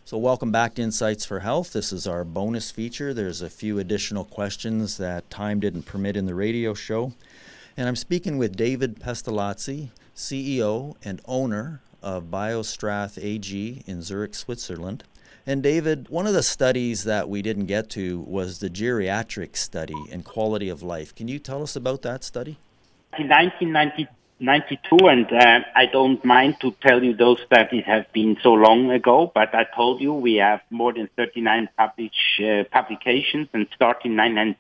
So welcome back to Insights for Health. This is our bonus feature. There's a few additional questions that time didn't permit in the radio show. And I'm speaking with David Pestalozzi, CEO and owner of BioStrath AG in Zurich, Switzerland. And David, one of the studies that we didn't get to was the geriatric study and quality of life. Can you tell us about that study? In 1992, and I don't mind to tell you those studies have been so long ago, but I told you we have more than 39 publications and start in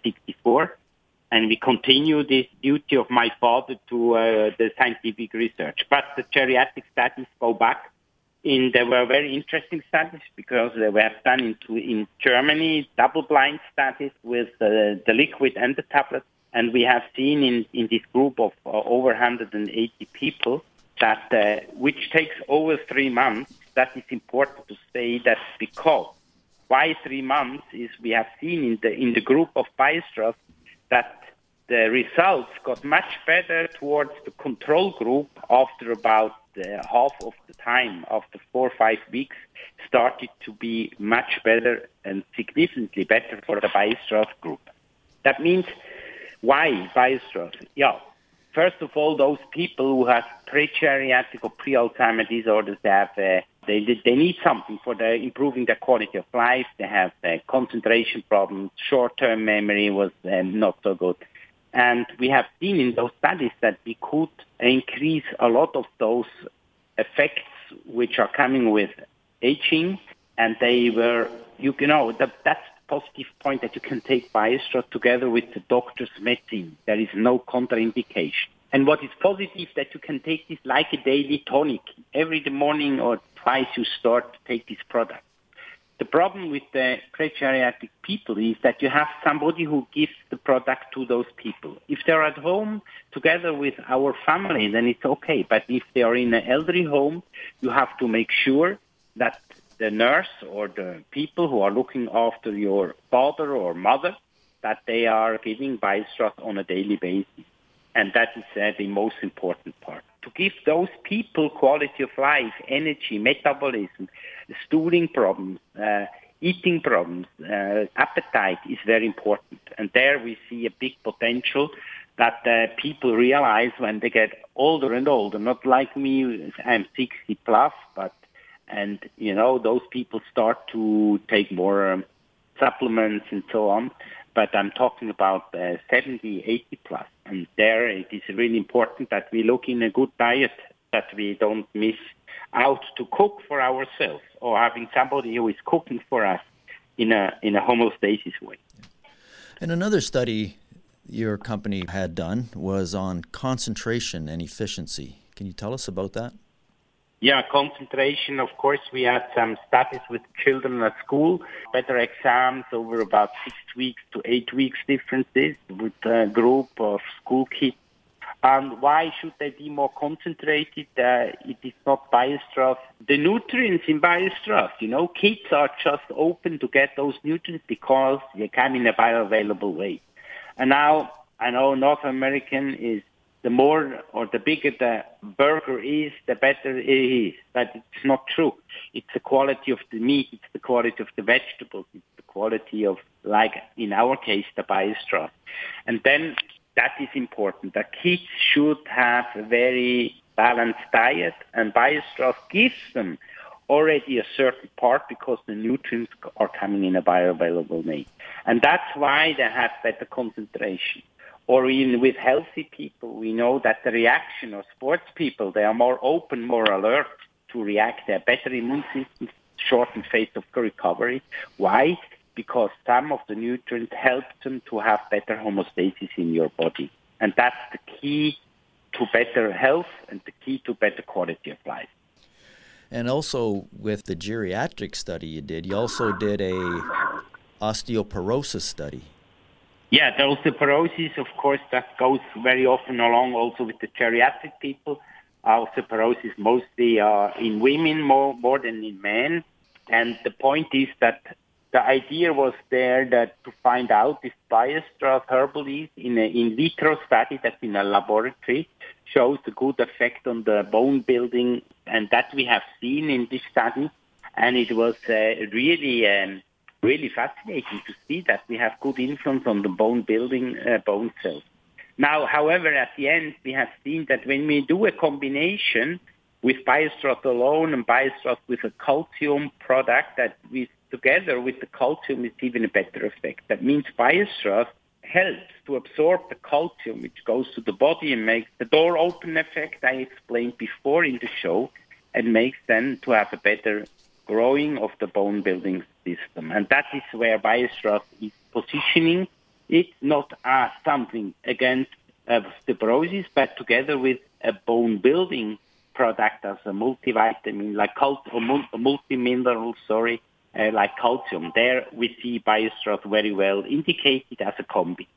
1964. And we continue this duty of my father to the scientific research. But the geriatric studies go back. They were very interesting studies because they were done in Germany, double-blind studies with the liquid and the tablet. And we have seen in this group of over 180 people that which takes over 3 months. That is important to say that because why 3 months is we have seen in the group of BioStrath that the results got much better towards the control group after about half of the time, after 4 or 5 weeks, started to be much better and significantly better for the BioStrath group. That means, why BioStrath? Yeah, first of all, those people who have pre-geriatric or pre-Alzheimer disorders, they need something for improving their quality of life. They have concentration problems, short-term memory was not so good. And we have seen in those studies that we could increase a lot of those effects which are coming with aging, and they were, that's the positive point that you can take BioStrath together with the doctor's medicine. There is no contraindication. And what is positive that you can take this like a daily tonic. Every morning or twice you start to take this product. The problem with the pre-geriatric people is that you have somebody who gives the product to those people. If they're at home together with our family, then it's okay. But if they are in an elderly home, you have to make sure that the nurse or the people who are looking after your father or mother, that they are giving BioStrath on a daily basis. And that is the most important part. To give those people quality of life, energy, metabolism, stooling problems, eating problems, appetite is very important. And there we see a big potential that people realize when they get older and older. Not like me, I'm 60 plus, those people start to take more supplements and so on. But I'm talking about 70, 80 plus. And there it is really important that we look in a good diet, that we don't miss out to cook for ourselves or having somebody who is cooking for us in a homeostasis way. And another study your company had done was on concentration and efficiency. Can you tell us about that? Yeah, concentration. Of course, we had some studies with children at school, better exams over about 6 weeks to 8 weeks differences with a group of school kids. And why should they be more concentrated? It is not BioStrath. The nutrients in BioStrath, kids are just open to get those nutrients because they come in a bioavailable way. And now, I know North American is the more or the bigger the burger is, the better it is. But it's not true. It's the quality of the meat, it's the quality of the vegetables, it's the quality of, like in our case, the BioStrath. And then that is important. The kids should have a very balanced diet, and BioStrath gives them already a certain part because the nutrients are coming in a bioavailable way. And that's why they have better concentration. Or even with healthy people, we know that the reaction of sports people, they are more open, more alert to react. They have better immune systems, shortened phase of recovery. Why? Because some of the nutrients help them to have better homeostasis in your body. And that's the key to better health and the key to better quality of life. And also with the geriatric study you also did a osteoporosis study. Yeah, the osteoporosis, of course, that goes very often along also with the geriatric people. Osteoporosis mostly in women more than in men. And the point is that the idea was there that to find out if BioStrath Herbal in an in vitro study that's in a laboratory shows a good effect on the bone building, and that we have seen in this study. And it was really fascinating to see that we have good influence on the bone building bone cells. Now, however, at the end, we have seen that when we do a combination with BioStrut alone and BioStrut with a calcium product, that we together with the calcium is even a better effect. That means BioStrut helps to absorb the calcium which goes to the body and makes the door open effect I explained before in the show, and makes then to have a better growing of the bone building system. And that is where BioStrut is positioning it, not as something against osteoporosis, but together with a bone building product as a multivitamin, like a multimineral, like calcium. There we see BioStrut very well indicated as a combi.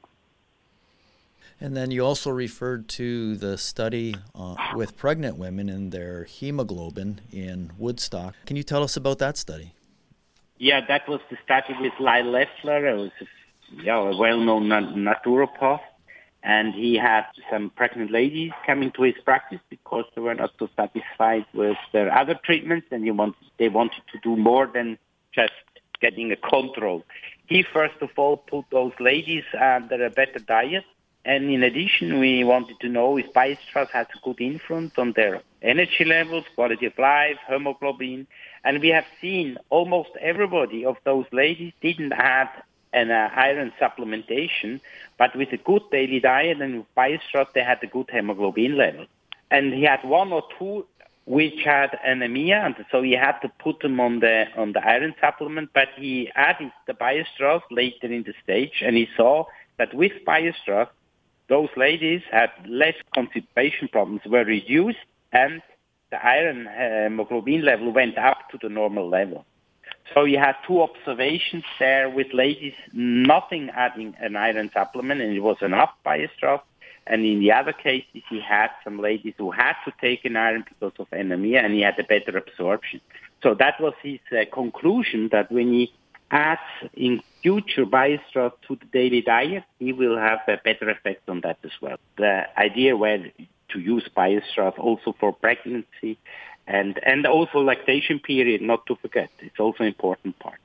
And then you also referred to the study with pregnant women and their hemoglobin in Woodstock. Can you tell us about that study? Yeah, that was the study with Lyle Leffler. It was a well-known naturopath. And he had some pregnant ladies coming to his practice because they were not so satisfied with their other treatments, and they wanted to do more than just getting a control. He first of all put those ladies under a better diet, and in addition, we wanted to know if BioStrut has a good influence on their energy levels, quality of life, hemoglobin, and we have seen almost everybody of those ladies didn't have an iron supplementation, but with a good daily diet and with BioStrut, they had a good hemoglobin level. And he had one or two which had anemia, and so he had to put them on the iron supplement, but he added the BioStrut later in the stage, and he saw that with BioStrut, those ladies had less constipation problems, were reduced, and the iron hemoglobin level went up to the normal level. So you had two observations there with ladies nothing adding an iron supplement, and it was enough BioStrut. And in the other cases, he had some ladies who had to take an iron because of anemia, and he had a better absorption. So that was his conclusion, that when he adds in future BioStrut to the daily diet, he will have a better effect on that as well. The idea was to use BioStrut also for pregnancy and also lactation period, not to forget. It's also an important part.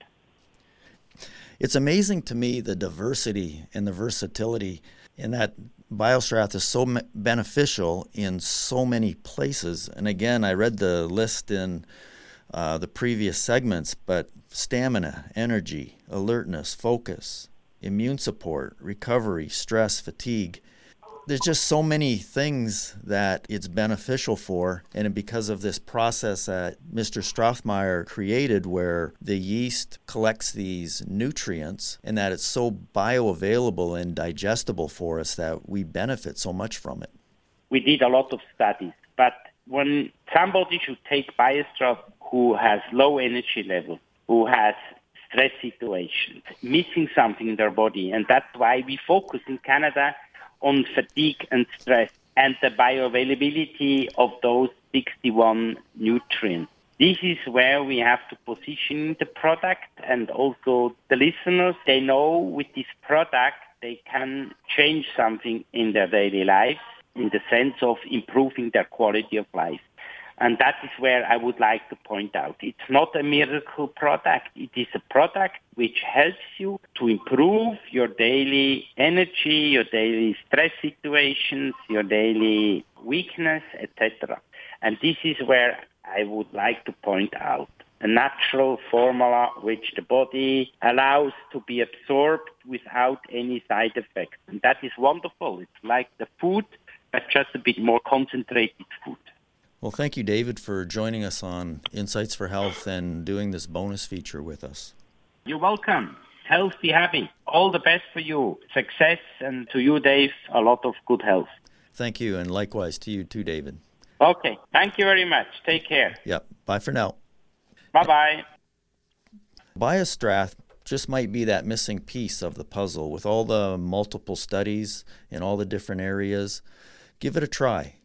It's amazing to me the diversity and the versatility in that BioStrut is so beneficial in so many places. And again, I read the list in the previous segments, but stamina, energy, alertness, focus, immune support, recovery, stress, fatigue. There's just so many things that it's beneficial for, and because of this process that Mr. Strothmeyer created where the yeast collects these nutrients and that it's so bioavailable and digestible for us that we benefit so much from it. We did a lot of studies, but when somebody should take BioStrut who has low energy level, who has stress situations, missing something in their body, and that's why we focus in Canada on fatigue and stress and the bioavailability of those 61 nutrients. This is where we have to position the product, and also the listeners, they know with this product they can change something in their daily life in the sense of improving their quality of life. And that is where I would like to point out. It's not a miracle product. It is a product which helps you to improve your daily energy, your daily stress situations, your daily weakness, etc. And this is where I would like to point out a natural formula which the body allows to be absorbed without any side effects. And that is wonderful. It's like the food, but just a bit more concentrated food. Well, thank you, David, for joining us on Insights for Health and doing this bonus feature with us. You're welcome. Healthy, happy. All the best for you. Success, and to you, Dave, a lot of good health. Thank you, and likewise to you too, David. Okay. Thank you very much. Take care. Yep. Bye for now. Bye-bye. BioStrut just might be that missing piece of the puzzle with all the multiple studies in all the different areas. Give it a try.